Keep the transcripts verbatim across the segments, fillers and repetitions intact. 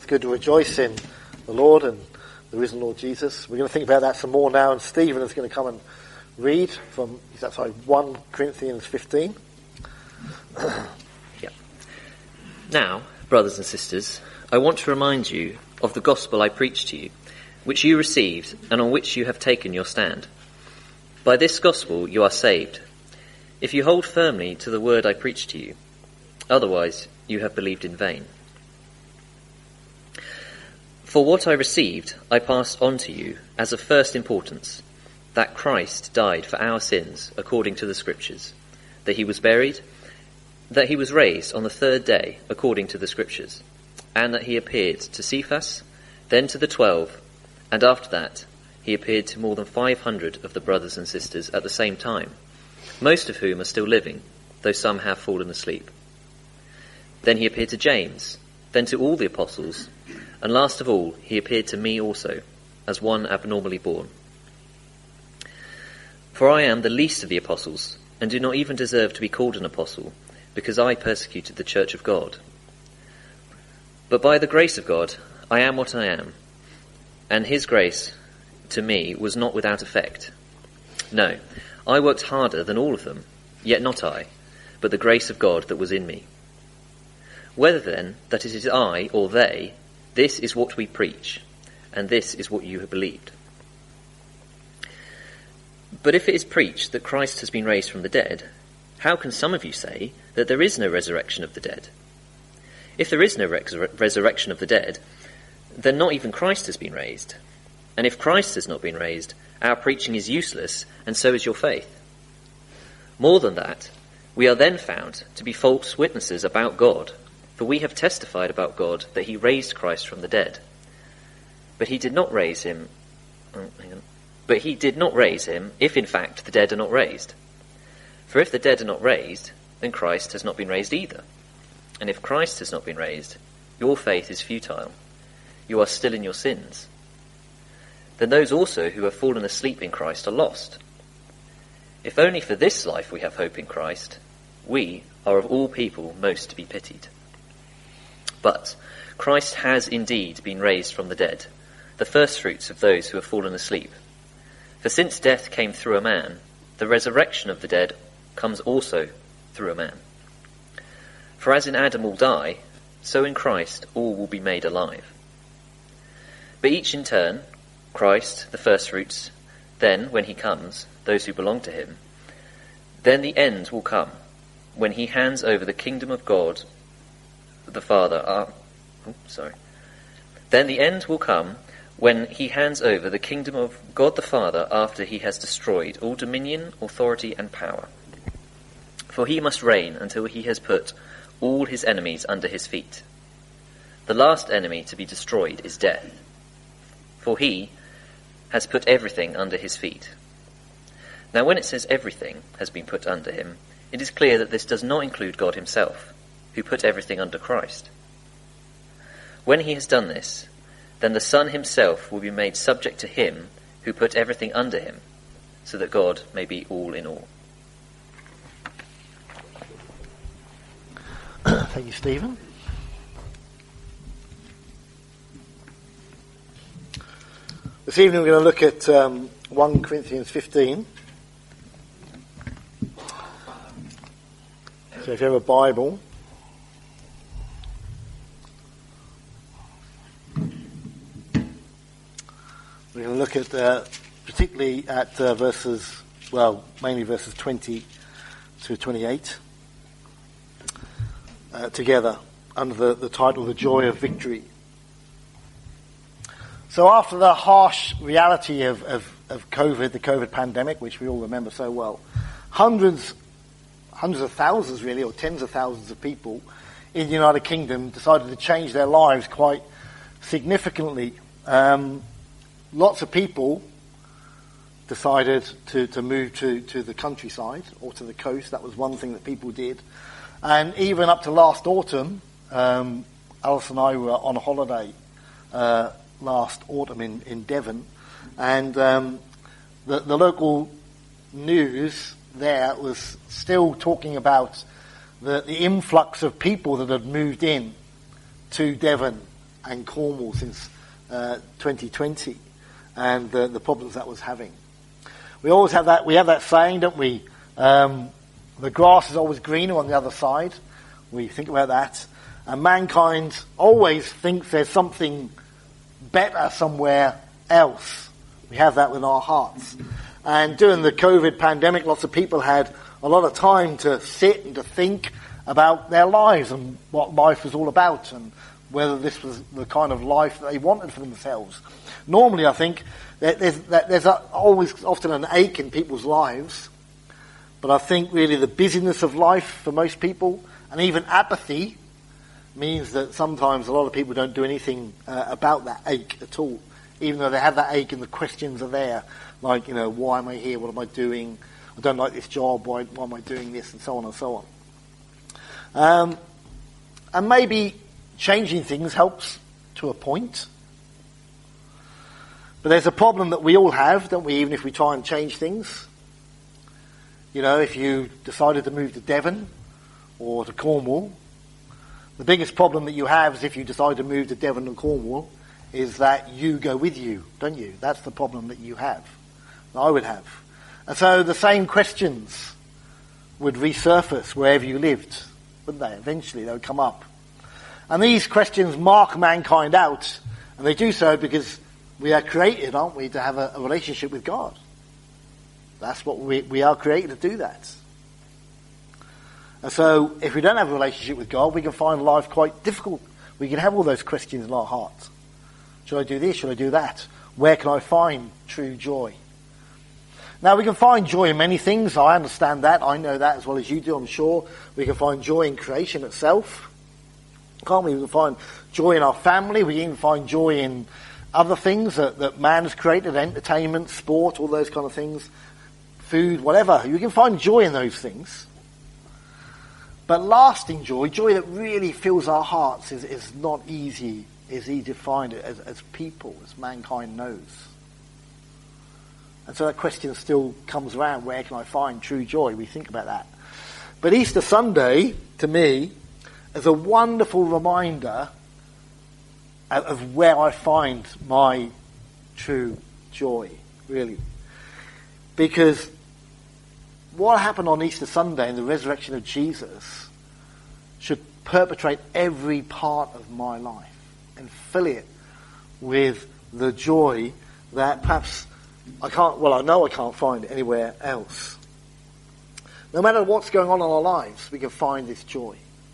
good to rejoice in the Lord and the risen Lord Jesus. We're going to think about that some more now, and Stephen is going to come and read from, is that sorry, First Corinthians fifteen. Yeah. Now, brothers and sisters, I want to remind you of the gospel I preached to you, which you received and on which you have taken your stand. By this gospel you are saved, if you hold firmly to the word I preached to you. Otherwise, you have believed in vain. For what I received, I passed on to you as of first importance, that Christ died for our sins according to the Scriptures, that he was buried, that he was raised on the third day according to the Scriptures, and that he appeared to Cephas, then to the twelve, and after that he appeared to more than five hundred of the brothers and sisters at the same time, most of whom are still living, though some have fallen asleep. Then he appeared to James, then to all the apostles, and last of all he appeared to me also, as one abnormally born. For I am the least of the apostles, and do not even deserve to be called an apostle, because I persecuted the church of God. But by the grace of God I am what I am, and his grace to me was not without effect. No, I worked harder than all of them, yet not I, but the grace of God that was in me. Whether then that it is I or they, this is what we preach, and this is what you have believed. But if it is preached that Christ has been raised from the dead, how can some of you say that there is no resurrection of the dead? If there is no resur- resurrection of the dead, then not even Christ has been raised. And if Christ has not been raised, our preaching is useless, and so is your faith. More than that, we are then found to be false witnesses about God, for we have testified about God that he raised Christ from the dead. But he did not raise him, oh, hang on. But he did not raise him, if in fact the dead are not raised. For if the dead are not raised, then Christ has not been raised either. And if Christ has not been raised, your faith is futile. You are still in your sins. Then those also who have fallen asleep in Christ are lost. If only for this life we have hope in Christ, we are of all people most to be pitied. But Christ has indeed been raised from the dead, the firstfruits of those who have fallen asleep. For since death came through a man, the resurrection of the dead comes also through a man. For as in Adam all die, so in Christ all will be made alive. But each in turn, Christ, the firstfruits, then, when he comes, those who belong to him. Then the end will come, when he hands over the kingdom of God the Father. Uh, oh, sorry. Then the end will come, when he hands over the kingdom of God the Father after he has destroyed all dominion, authority, and power. For he must reign until he has put all his enemies under his feet. The last enemy to be destroyed is death, for he has put everything under his feet. Now when it says everything has been put under him, it is clear that this does not include God himself, who put everything under Christ. When he has done this, then the Son himself will be made subject to him who put everything under him, so that God may be all in all. Thank you, Stephen. This evening we're going to look at um, First Corinthians fifteen. So if you have a Bible, we're going to look at, uh, particularly at uh, verses, well, mainly verses twenty to twenty-eight, uh, together, under the, the title, The Joy of Victory. So after the harsh reality of, of, of COVID, the COVID pandemic, which we all remember so well, hundreds, hundreds of thousands really, or tens of thousands of people in the United Kingdom decided to change their lives quite significantly. Um, lots of people decided to, to move to, to the countryside or to the coast. That was one thing that people did. And even up to last autumn, um, Alice and I were on a holiday uh, last autumn in, in Devon, and um, the, the local news there was still talking about the, the influx of people that had moved in to Devon and Cornwall since uh, twenty twenty, and uh, the problems that was having. We always have that. We have that saying, don't we? Um, the grass is always greener on the other side. We think about that, and mankind always thinks there's something better somewhere else. We have that within our hearts. And during the COVID pandemic, lots of people had a lot of time to sit and to think about their lives and what life was all about and whether this was the kind of life that they wanted for themselves. Normally, I think, that there's, that there's a, always often an ache in people's lives, but I think really the busyness of life for most people, and even apathy, means that sometimes a lot of people don't do anything uh, about that ache at all, even though they have that ache and the questions are there, like, you know, why am I here, what am I doing, I don't like this job, why, why am I doing this, and so on and so on. Um, and maybe changing things helps to a point. But there's a problem that we all have, don't we, even if we try and change things. You know, if you decided to move to Devon or to Cornwall, the biggest problem that you have is if you decide to move to Devon and Cornwall is that you go with you, don't you? That's the problem that you have, that I would have. And so the same questions would resurface wherever you lived, wouldn't they? Eventually they would come up. And these questions mark mankind out, and they do so because we are created, aren't we, to have a, a relationship with God. That's what we, we are created to do that. And so if we don't have a relationship with God, we can find life quite difficult. We can have all those questions in our hearts. Should I do this? Should I do that? Where can I find true joy? Now, we can find joy in many things. I understand that. I know that as well as you do, I'm sure. We can find joy in creation itself. Can't we? We can find joy in our family. We can even find joy in other things that, that man has created, entertainment, sport, all those kind of things, food, whatever. You can find joy in those things. But lasting joy, joy that really fills our hearts, is, is not easy, is easy to find it as, as people, as mankind knows. And so that question still comes around, where can I find true joy? We think about that. But Easter Sunday, to me, is a wonderful reminder of, of where I find my true joy, really. Because what happened on Easter Sunday and the resurrection of Jesus should perpetrate every part of my life and fill it with the joy that perhaps I can't, well, I know I can't find it anywhere else. No matter what's going on in our lives, we can find this joy.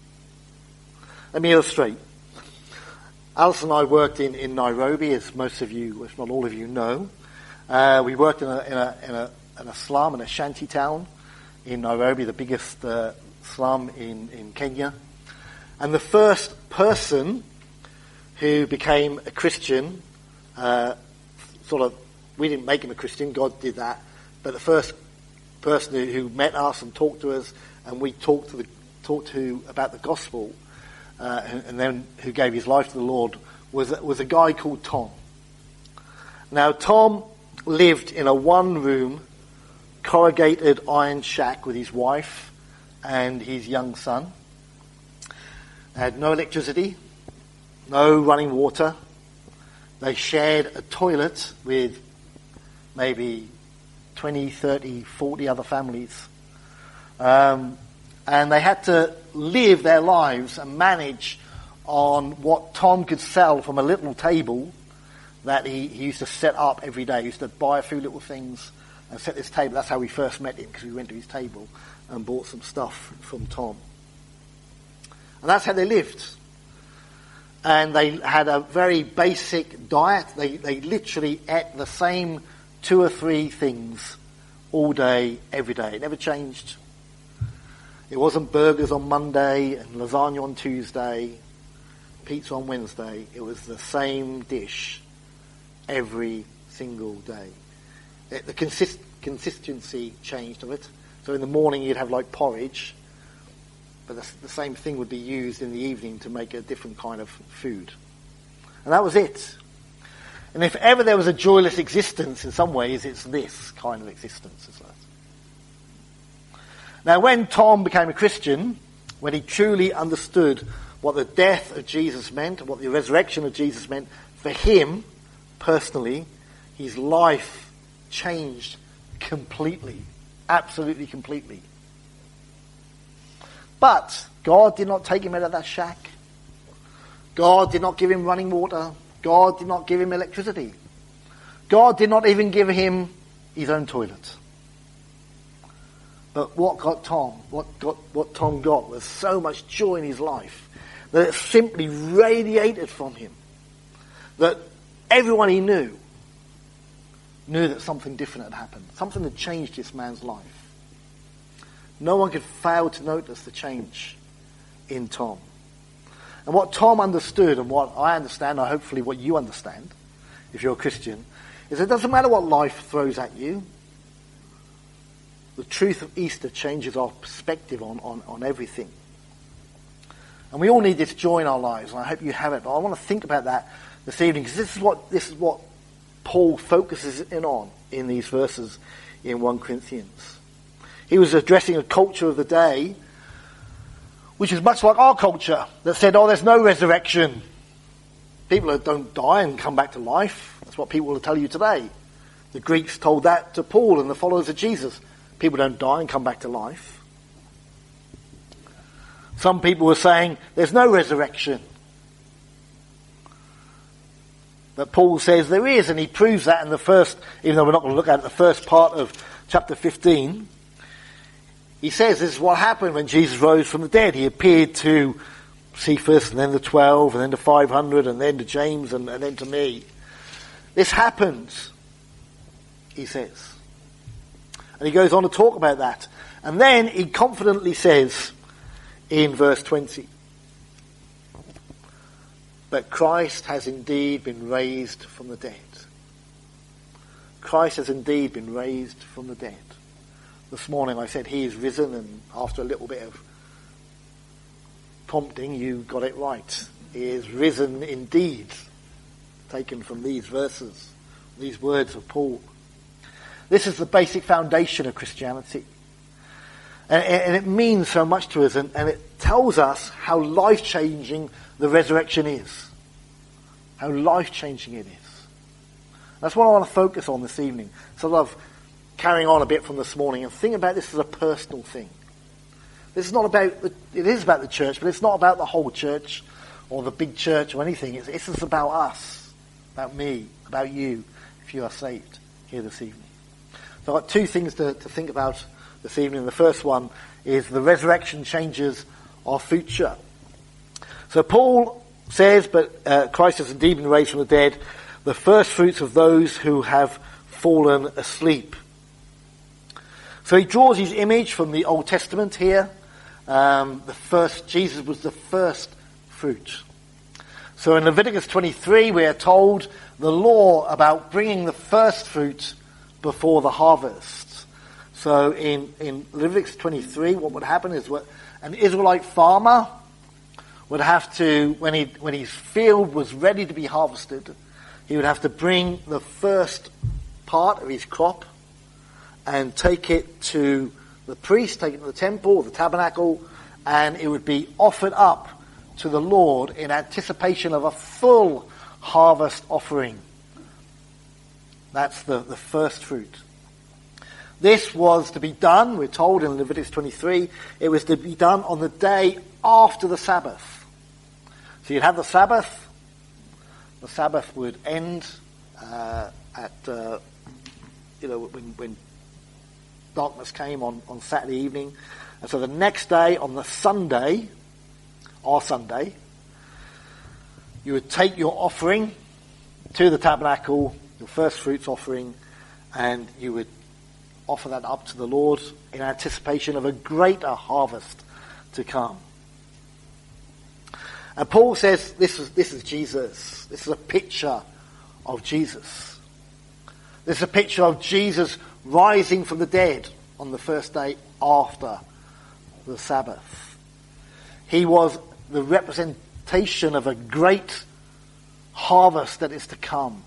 Let me illustrate. Alice and I worked in, in Nairobi, as most of you, if not all of you, know. Uh, we worked in a, in a, in a, in a slum, in a shanty town in Nairobi, the biggest uh, slum in, in Kenya. And the first person who became a Christian, uh, sort of, we didn't make him a Christian, God did that, but the first person who, who met us and talked to us, and we talked to the, talked to about the gospel, uh, and, and then who gave his life to the Lord, was was a guy called Tom. Now, Tom lived in a one-room, corrugated iron shack with his wife and his young son. They had no electricity, no running water. They shared a toilet with maybe twenty, thirty, forty other families. Um, and they had to live their lives and manage on what Tom could sell from a little table that he, he used to set up every day. He used to buy a few little things and set this table. That's how we first met him, because we went to his table and bought some stuff from Tom. And that's how they lived. And they had a very basic diet. They, they literally ate the same two or three things all day, every day. It never changed. It wasn't burgers on Monday and lasagna on Tuesday, pizza on Wednesday. It was the same dish every single day. It, the consist, consistency changed of it. So in the morning you'd have like porridge, but the, the same thing would be used in the evening to make a different kind of food. And that was it. And if ever there was a joyless existence in some ways, it's this kind of existence, isn't it? Now, when Tom became a Christian, when he truly understood what the death of Jesus meant, what the resurrection of Jesus meant for him personally. His life changed completely, absolutely completely. But God did not take him out of that shack. God did not give him running water. God did not give him electricity. God did not even give him his own toilet. But what got Tom, what got what Tom got was so much joy in his life that it simply radiated from him. That everyone he knew knew that something different had happened. Something had changed this man's life. No one could fail to notice the change in Tom. And what Tom understood, and what I understand, and hopefully what you understand, if you're a Christian, is it doesn't matter what life throws at you. The truth of Easter changes our perspective on, on, on everything. And we all need this joy in our lives, and I hope you have it. But I want to think about that this evening, because this is what this is what Paul focuses in on in these verses in First Corinthians. He was addressing a culture of the day which is much like our culture, that said, oh, there's no resurrection. People that don't die and come back to life. That's what people will tell you today. The Greeks told that to Paul and the followers of Jesus. People don't die and come back to life. Some people were saying there's no resurrection. But Paul says there is, and he proves that in the first, even though we're not going to look at it, the first part of chapter fifteen. He says this is what happened when Jesus rose from the dead. He appeared to Cephas, and then the twelve, and then to five hundred, and then to James, and, and then to me. This happened, he says. And he goes on to talk about that. And then he confidently says in verse twenty, but Christ has indeed been raised from the dead. Christ has indeed been raised from the dead. This morning I said he is risen, and after a little bit of prompting, you got it right. He is risen indeed, taken from these verses, these words of Paul. This is the basic foundation of Christianity. And, and it means so much to us, and, and it tells us how life-changing the resurrection is. How life-changing it is. That's what I want to focus on this evening. Sort of carrying on a bit from this morning and think about this as a personal thing. This is not about, the, it is about the church, but it's not about the whole church or the big church or anything. It's, it's just about us, about me, about you, if you are saved here this evening. So I've got two things to, to think about this evening. The first one is the resurrection changes our future. So Paul says, but uh, Christ has indeed been raised from the dead, the first fruits of those who have fallen asleep. So he draws his image from the Old Testament here. Um, the first, Jesus was the first fruit. So in Leviticus twenty-three, we are told the law about bringing the first fruit before the harvest. So in, in Leviticus twenty-three, what would happen is what an Israelite farmer would have to, when he when his field was ready to be harvested, he would have to bring the first part of his crop and take it to the priest, take it to the temple, the tabernacle, and it would be offered up to the Lord in anticipation of a full harvest offering. That's the, the first fruit. This was to be done, we're told in Leviticus twenty-three, it was to be done on the day after the Sabbath. So you'd have the Sabbath, the Sabbath would end uh, at, uh, you know, when, when darkness came on, on Saturday evening. And so the next day, on the Sunday, our Sunday, you would take your offering to the tabernacle, your first fruits offering, and you would offer that up to the Lord in anticipation of a greater harvest to come. And Paul says this is, this is Jesus. This is a picture of Jesus. This is a picture of Jesus rising from the dead on the first day after the Sabbath. He was the representation of a great harvest that is to come.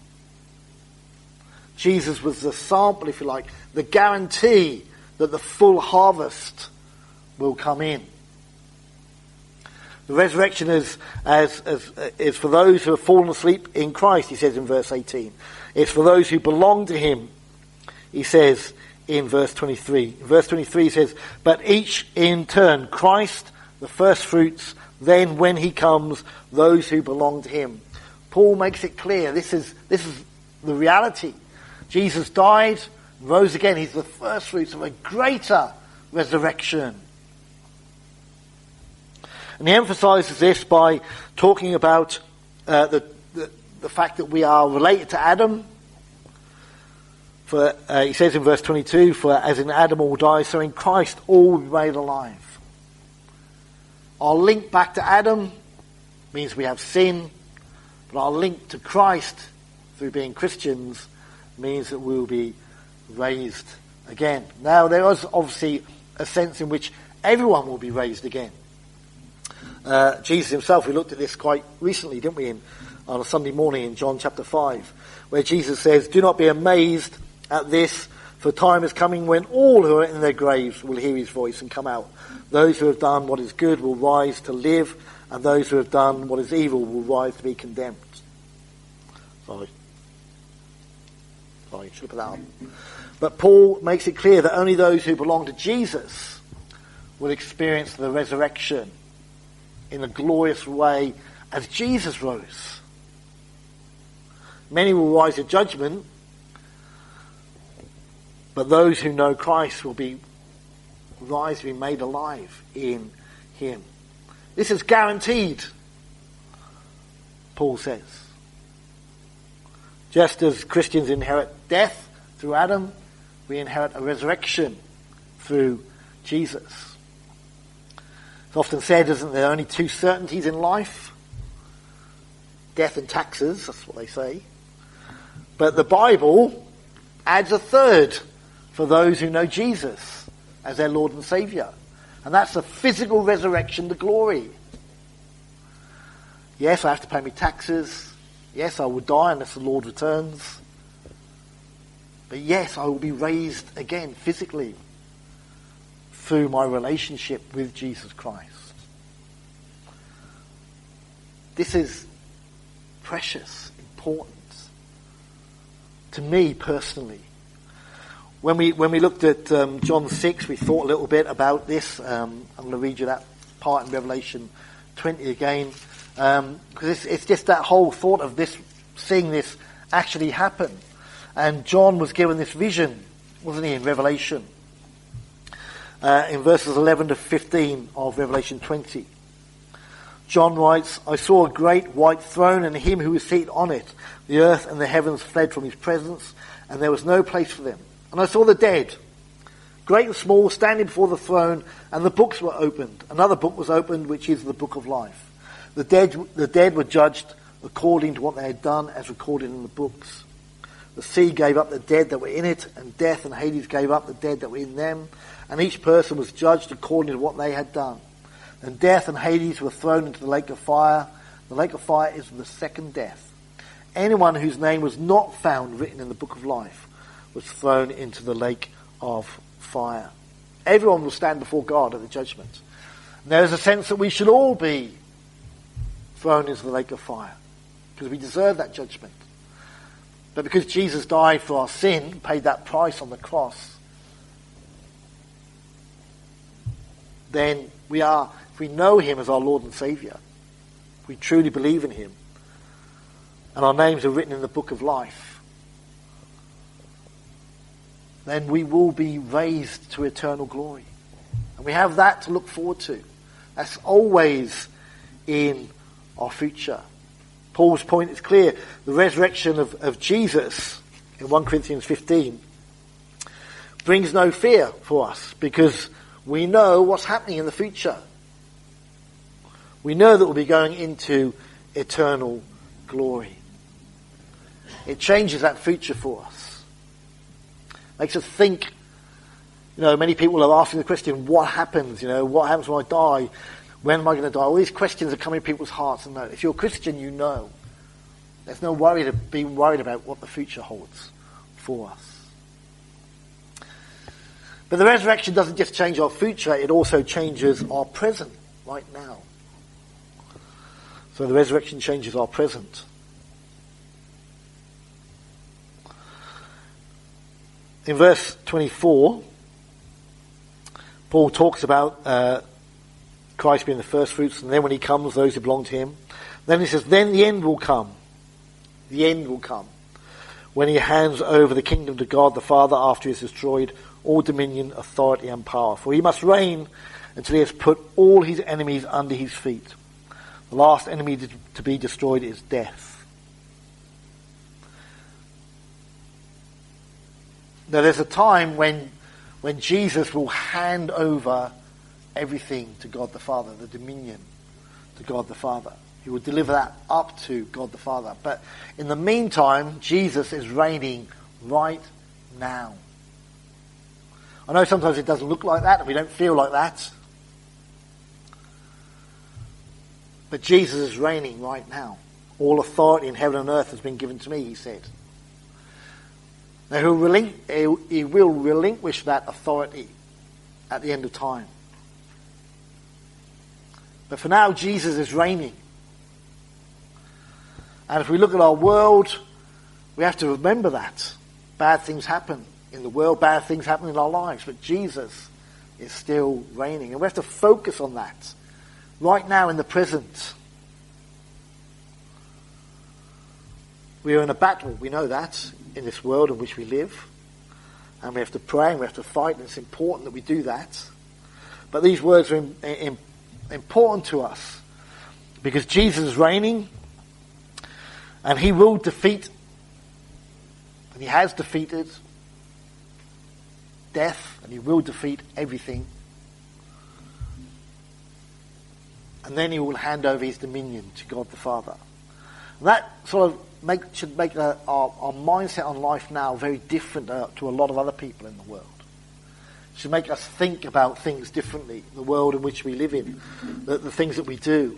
Jesus was the sample, if you like, the guarantee that the full harvest will come in. The resurrection is, as, as, uh, is for those who have fallen asleep in Christ, he says in verse eighteen. It's for those who belong to him, he says in verse twenty-three. In verse twenty-three he says, but each in turn, Christ, the first fruits, then when he comes, those who belong to him. Paul makes it clear, this is, this is the reality. Jesus died, rose again. He's the first fruits of a greater resurrection. And he emphasizes this by talking about uh, the, the the fact that we are related to Adam. For uh, he says in verse twenty-two, for as in Adam all die, so in Christ all will be made alive. Our link back to Adam means we have sin, but our link to Christ through being Christians means that we will be raised again. Now there is obviously a sense in which everyone will be raised again. Uh, Jesus himself, we looked at this quite recently, didn't we, in, on a Sunday morning in John chapter five, where Jesus says, do not be amazed at this, for time is coming when all who are in their graves will hear his voice and come out. Those who have done what is good will rise to live, and those who have done what is evil will rise to be condemned. Sorry. Sorry, should have put that on. But Paul makes it clear that only those who belong to Jesus will experience the resurrection in a glorious way as Jesus rose. Many will rise to judgment, but those who know Christ will be rise to be made alive in him. This is guaranteed, Paul says. Just as Christians inherit death through Adam, we inherit a resurrection through Jesus. It's often said, isn't there, only two certainties in life? Death and taxes, that's what they say. But the Bible adds a third for those who know Jesus as their Lord and Saviour. And that's the physical resurrection to glory. Yes, I have to pay my taxes. Yes, I will die unless the Lord returns. But yes, I will be raised again physically through my relationship with Jesus Christ. This is precious, important to me personally. When we when we looked at um, John six, we thought a little bit about this. Um, I'm going to read you that part in Revelation twenty again, because um, it's, it's just that whole thought of this, seeing this actually happen. And John was given this vision, wasn't he, in Revelation? Uh, in verses eleven to fifteen of Revelation twenty. John writes, I saw a great white throne and him who was seated on it. The earth and the heavens fled from his presence, and there was no place for them. And I saw the dead, great and small, standing before the throne, and the books were opened. Another book was opened, which is the book of life. The dead, the dead were judged according to what they had done, as recorded in the books. The sea gave up the dead that were in it, and death and Hades gave up the dead that were in them. And each person was judged according to what they had done. And death and Hades were thrown into the lake of fire. The lake of fire is the second death. Anyone whose name was not found written in the book of life was thrown into the lake of fire. Everyone will stand before God at the judgment. And there is a sense that we should all be thrown into the lake of fire, because we deserve that judgment. But because Jesus died for our sin, paid that price on the cross, then we are, if we know him as our Lord and Saviour, if we truly believe in him, and our names are written in the book of life, then we will be raised to eternal glory. And we have that to look forward to. That's always in our future. Paul's point is clear. The resurrection of, of Jesus in First Corinthians fifteen brings no fear for us, because we know what's happening in the future. We know that we'll be going into eternal glory. It changes that future for us. Makes us think, you know, many people are asking the question, what happens? You know, what happens when I die? When am I going to die? All these questions are coming in people's hearts. And if you're a Christian, you know. There's no worry to be worried about what the future holds for us. But the resurrection doesn't just change our future, it also changes our present right now. So the resurrection changes our present. In verse twenty-four, Paul talks about uh, Christ being the first fruits, and then when he comes, those who belong to him. Then he says, then the end will come. The end will come. When he hands over the kingdom to God the Father after he has destroyed all dominion, authority and power. For he must reign until he has put all his enemies under his feet. The last enemy to be destroyed is death. Now there's a time when, when Jesus will hand over everything to God the Father, the dominion to God the Father. He will deliver that up to God the Father. But in the meantime, Jesus is reigning right now. I know sometimes it doesn't look like that and we don't feel like that. But Jesus is reigning right now. All authority in heaven and earth has been given to me, he said. Now he'll relinqu- he will relinquish that authority at the end of time. But for now, Jesus is reigning. And if we look at our world, we have to remember that. Bad things happen in the world, bad things happen in our lives, but Jesus is still reigning. And we have to focus on that right now in the present. We are in a battle, we know that, in this world in which we live. And we have to pray and we have to fight, and it's important that we do that. But these words are in, in, important to us because Jesus is reigning and he will defeat, and he has defeated death, and he will defeat everything. And then he will hand over his dominion to God the Father. And that sort of make, should make a, our, our mindset on life now very different uh, to a lot of other people in the world. It should make us think about things differently, the world in which we live in, the, the things that we do.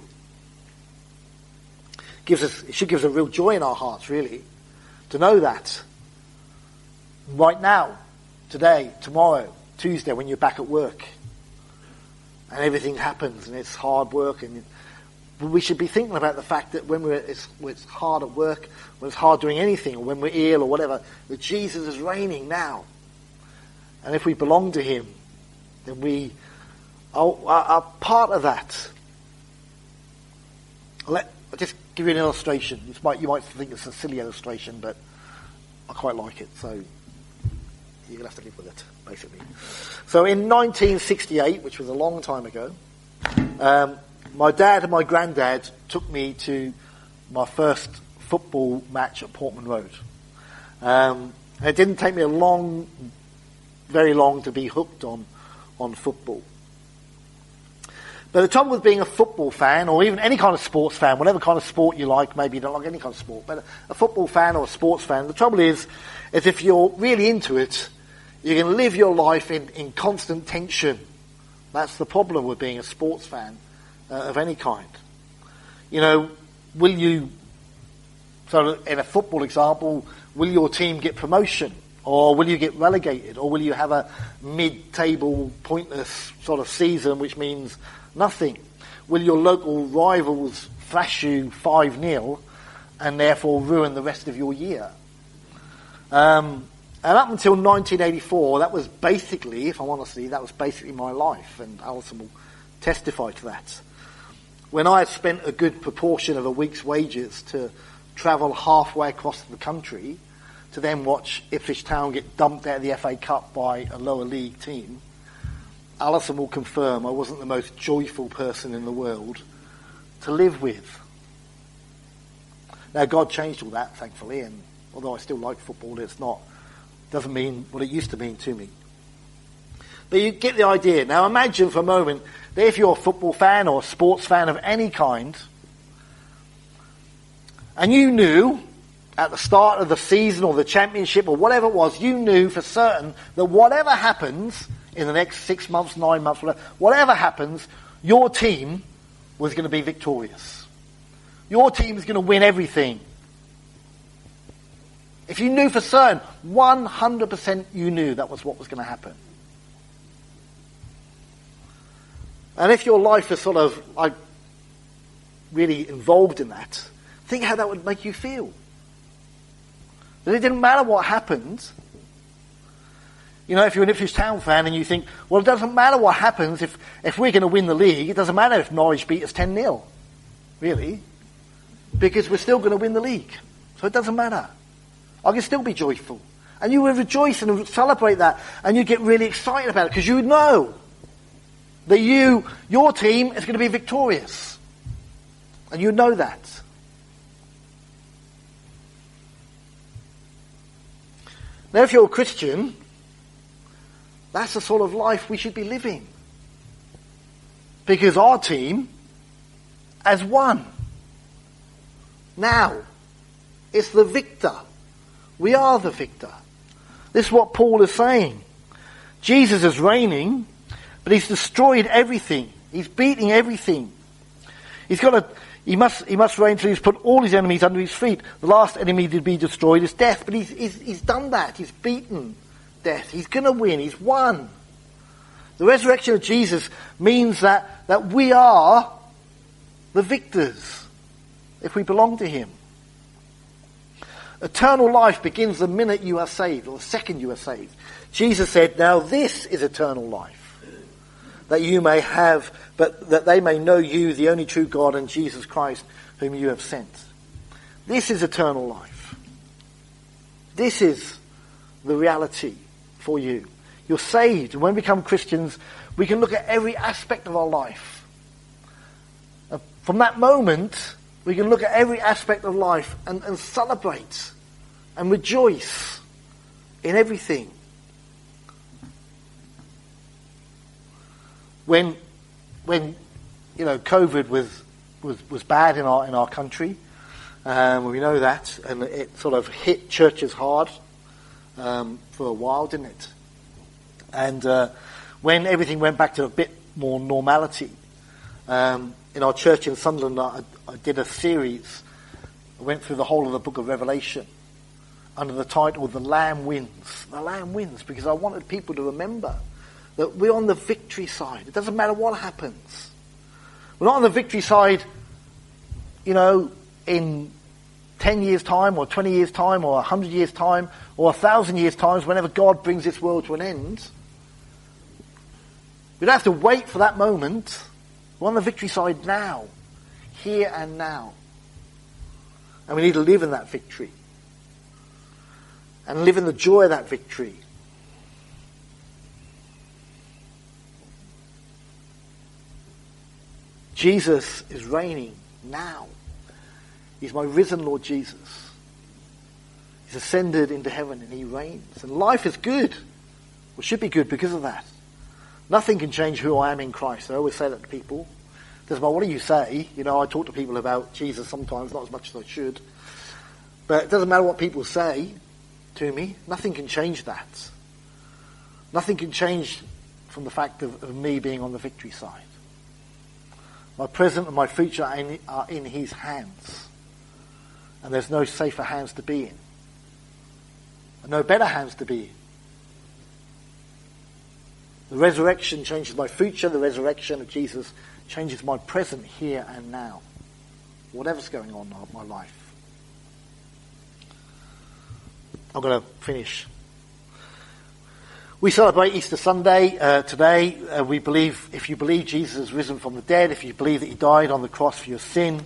Gives us, it should give us a real joy in our hearts, really, to know that right now, today, tomorrow, Tuesday, when you're back at work, and everything happens, and it's hard work, and we should be thinking about the fact that when we're it's, when it's hard at work, when it's hard doing anything, or when we're ill or whatever, that Jesus is reigning now. And if we belong to him, then we are, are, are part of that. Let, I'll just give you an illustration. You might, you might think it's a silly illustration, but I quite like it, so you're going to have to live with it, basically. So in nineteen sixty-eight, which was a long time ago, um, my dad and my granddad took me to my first football match at Portman Road. Um, it didn't take me a long, very long to be hooked on, on football. But the trouble with being a football fan, or even any kind of sports fan, whatever kind of sport you like, maybe you don't like any kind of sport, but a football fan or a sports fan, the trouble is, is if you're really into it, you can live your life in, in constant tension. That's the problem with being a sports fan uh, of any kind. You know, will you, so in a football example, will your team get promotion? Or will you get relegated? Or will you have a mid-table, pointless sort of season, which means nothing? Will your local rivals thrash you five nil and therefore ruin the rest of your year? Um, and up until nineteen eighty-four, that was basically, if I'm honest with you, that was basically my life, and Alison will testify to that. When I had spent a good proportion of a week's wages to travel halfway across the country to then watch Ipswich Town get dumped out of the F A Cup by a lower league team, Alison will confirm I wasn't the most joyful person in the world to live with. Now, God changed all that, thankfully, and although I still like football, it's not, doesn't mean what it used to mean to me. But you get the idea. Now, imagine for a moment that if you're a football fan or a sports fan of any kind, and you knew at the start of the season or the championship or whatever it was, you knew for certain that whatever happens in the next six months, nine months, whatever, whatever happens, your team was going to be victorious. Your team is going to win everything. If you knew for certain, one hundred percent you knew that was what was going to happen. And if your life is sort of like really involved in that, think how that would make you feel. That it didn't matter what happened. You know, if you're an Ipswich Town fan and you think, well, it doesn't matter what happens if, if we're going to win the league, it doesn't matter if Norwich beat us ten nil. Really. Because we're still going to win the league. So it doesn't matter. I can still be joyful. And you will rejoice and celebrate that. And you get really excited about it because you know that you, your team is going to be victorious. And you know that. Now if you're a Christian, that's the sort of life we should be living. Because our team has won. Now, it's the victor. We are the victor. This is what Paul is saying. Jesus is reigning, but he's destroyed everything. He's beating everything. He's got to, he must, he must reign till he's put all his enemies under his feet. The last enemy to be destroyed is death, but he's, he's, he's done that. He's beaten death. He's going to win. He's won. The resurrection of Jesus means that, that we are the victors if we belong to him. Eternal life begins the minute you are saved, or the second you are saved. Jesus said, now this is eternal life, that you may have, but that they may know you, the only true God, and Jesus Christ, whom you have sent. This is eternal life. This is the reality for you. You're saved, and when we become Christians, we can look at every aspect of our life. And from that moment, we can look at every aspect of life and, and celebrate and rejoice in everything. When, when you know, COVID was was, was bad in our in our country, um, we know that, and it sort of hit churches hard um, for a while, didn't it? And uh, when everything went back to a bit more normality, um, in our church in Sunderland, I, I did a series. I went through the whole of the book of Revelation under the title "The Lamb Wins." The Lamb wins, because I wanted people to remember that we're on the victory side. It doesn't matter what happens. We're not on the victory side, you know, in ten years' time, or twenty years' time, or a hundred years' time, or a thousand years' time, whenever God brings this world to an end. We don't have to wait for that moment. We're on the victory side now, here and now. And we need to live in that victory. And live in the joy of that victory. Jesus is reigning now. He's my risen Lord Jesus. He's ascended into heaven and he reigns. And life is good. Well, should be good because of that. Nothing can change who I am in Christ. I always say that to people. It doesn't matter what do you say. You know, I talk to people about Jesus sometimes, not as much as I should. But it doesn't matter what people say to me. Nothing can change that. Nothing can change from the fact of, of me being on the victory side. My present and my future are in, are in his hands. And there's no safer hands to be in. And no better hands to be in. The resurrection changes my future. The resurrection of Jesus changes my present here and now. Whatever's going on in my life. I'm going to finish. We celebrate Easter Sunday uh, today. Uh, we believe, if you believe Jesus has risen from the dead, if you believe that he died on the cross for your sin,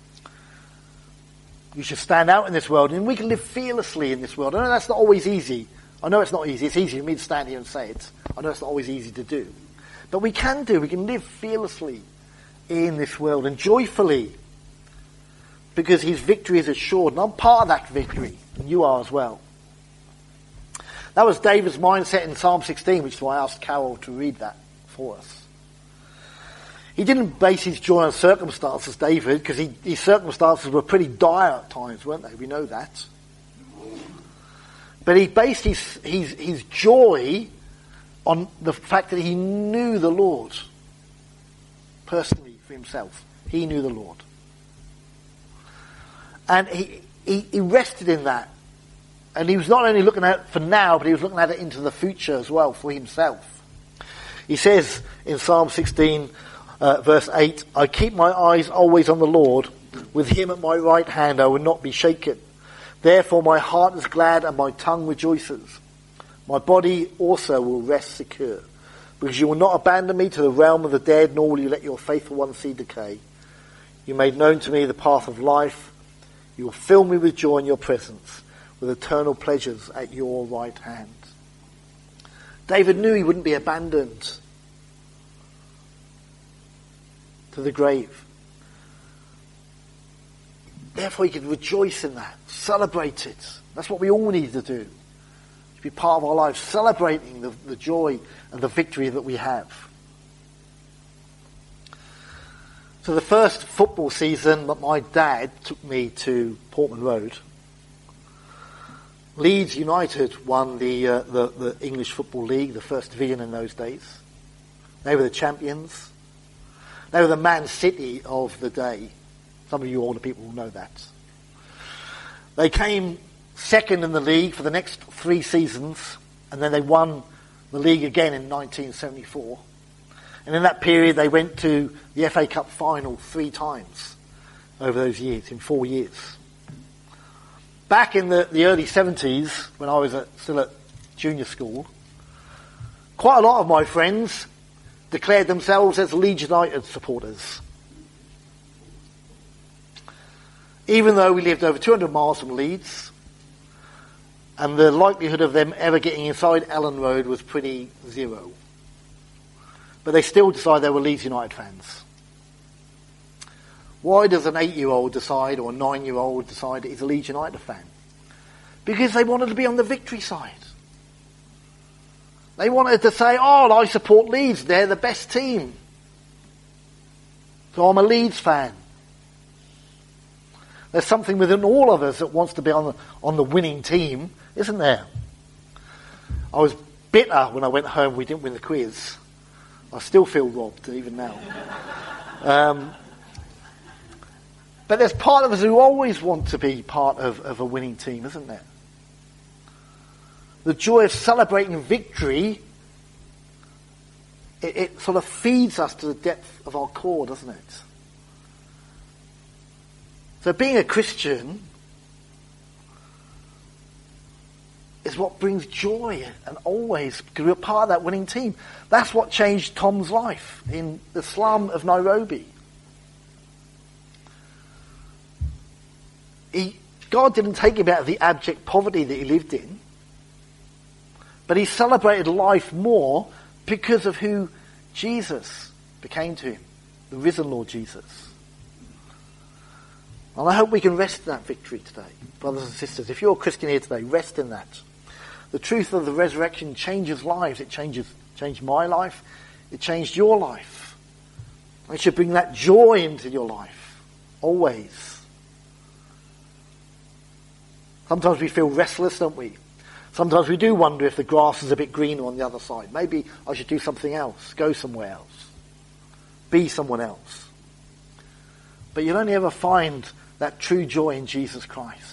you should stand out in this world, and we can live fearlessly in this world. I know that's not always easy. I know it's not easy. It's easy for me to stand here and say it. I know it's not always easy to do. But we can do. We can live fearlessly in this world and joyfully, because his victory is assured. And I'm part of that victory, and you are as well. That was David's mindset in Psalm sixteen, which is why I asked Carol to read that for us. He didn't base his joy on circumstances, David, because he, his circumstances were pretty dire at times, weren't they? We know that. But he based his, his, his joy on the fact that he knew the Lord personally for himself. He knew the Lord. And he, he, he rested in that. And he was not only looking at it for now, but he was looking at it into the future as well for himself. He says in Psalm sixteen, Uh, verse eight, I keep my eyes always on the Lord. With him at my right hand I will not be shaken. Therefore my heart is glad and my tongue rejoices. My body also will rest secure. Because you will not abandon me to the realm of the dead, nor will you let your faithful one see decay. You made known to me the path of life. You will fill me with joy in your presence, with eternal pleasures at your right hand. David knew he wouldn't be abandoned to the grave. Therefore he could rejoice in that, celebrate it. That's what we all need to do. To be part of our lives, celebrating the, the joy and the victory that we have. So the first football season that my dad took me to Portman Road, Leeds United won the, uh, the the English Football League, the first division in those days. They were the champions. They were the Man City of the day. Some of you older people will know that. They came second in the league for the next three seasons, and then they won the league again in nineteen seventy-four. And in that period they went to the F A Cup final three times over those years, in four years. Back in the, the early seventies, when I was at, still at junior school, quite a lot of my friends declared themselves as Leeds United supporters. Even though we lived over two hundred miles from Leeds, and the likelihood of them ever getting inside Ellen Road was pretty zero. But they still decided they were Leeds United fans. Why does an eight-year-old decide, or a nine-year-old decide he's a Leeds United fan? Because they wanted to be on the victory side. They wanted to say, oh, I support Leeds, they're the best team. So I'm a Leeds fan. There's something within all of us that wants to be on the, on the winning team, isn't there? I was bitter when I went home we didn't win the quiz. I still feel robbed, even now. Um, but there's part of us who always want to be part of, of a winning team, isn't there? The joy of celebrating victory, it, it sort of feeds us to the depth of our core, doesn't it? So being a Christian is what brings joy, and always, because we're part of that winning team. That's what changed Tom's life in the slum of Nairobi. He, God didn't take him out of the abject poverty that he lived in, but he celebrated life more because of who Jesus became to him, the risen Lord Jesus. And I hope we can rest in that victory today, brothers and sisters. If you're a Christian here today, rest in that. The truth of the resurrection changes lives. It changes, changed my life. It changed your life. It should bring that joy into your life, always. Sometimes we feel restless, don't we? Sometimes we do wonder if the grass is a bit greener on the other side. Maybe I should do something else, go somewhere else, be someone else. But you'll only ever find that true joy in Jesus Christ.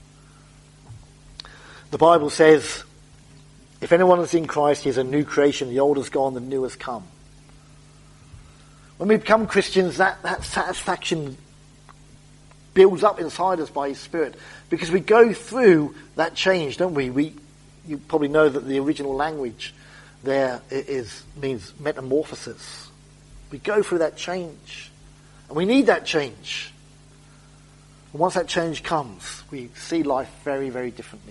The Bible says, if anyone is in Christ, he is a new creation. The old has gone, the new has come. When we become Christians, that, that satisfaction builds up inside us by His Spirit, because we go through that change, don't we? We, you probably know that the original language there is means metamorphosis. We go through that change, and we need that change. And once that change comes, we see life very, very differently.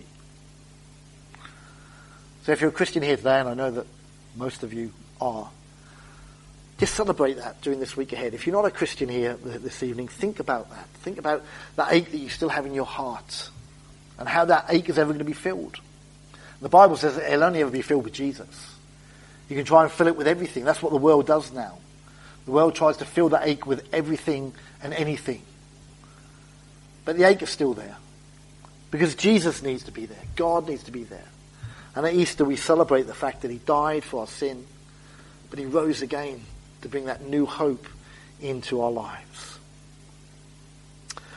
So if you're a Christian here today, and I know that most of you are, just celebrate that during this week ahead. If you're not a Christian here this evening, think about that. Think about that ache that you still have in your heart, and how that ache is ever going to be filled. The Bible says that it'll only ever be filled with Jesus. You can try and fill it with everything. That's what the world does now. The world tries to fill that ache with everything and anything. But the ache is still there, because Jesus needs to be there. God needs to be there. And at Easter we celebrate the fact that He died for our sin, but He rose again to bring that new hope into our lives.